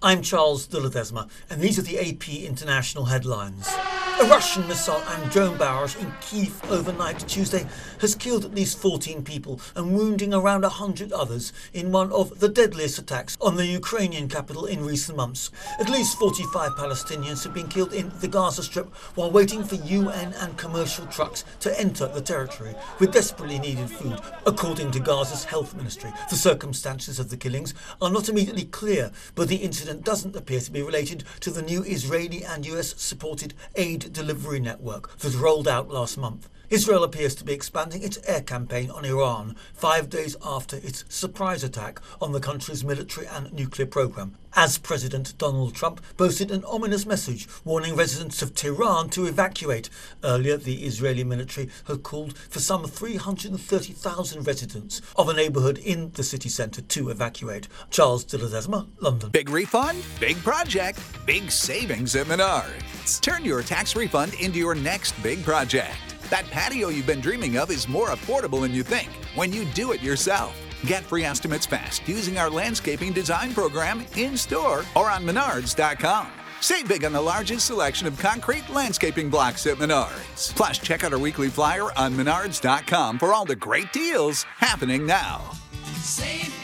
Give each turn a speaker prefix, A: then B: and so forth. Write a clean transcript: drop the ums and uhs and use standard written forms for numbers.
A: I'm Charles de Ledesma, and these are the AP International headlines. A Russian missile and drone barrage in Kyiv overnight Tuesday has killed at least 14 people and wounding around 100 others in one of the deadliest attacks on the Ukrainian capital in recent months. At least 45 Palestinians have been killed in the Gaza Strip while waiting for UN and commercial trucks to enter the territory with desperately needed food, according to Gaza's health ministry. The circumstances of the killings are not immediately clear, but the incident doesn't appear to be related to the new Israeli and US-supported aid delivery network that rolled out last month. Israel appears to be expanding its air campaign on Iran 5 days after its surprise attack on the country's military and nuclear program, as President Donald Trump posted an ominous message warning residents of Tehran to evacuate. Earlier, the Israeli military had called for some 330,000 residents of a neighbourhood in the city centre to evacuate. Charles de Ledesma, London.
B: Big refund, big project, big savings at Menards. Turn your tax refund into your next big project. That patio you've been dreaming of is more affordable than you think when you do it yourself. Get free estimates fast using our landscaping design program in-store or on Menards.com. Save big on the largest selection of concrete landscaping blocks at Menards. Plus, check out our weekly flyer on Menards.com for all the great deals happening now.
C: Save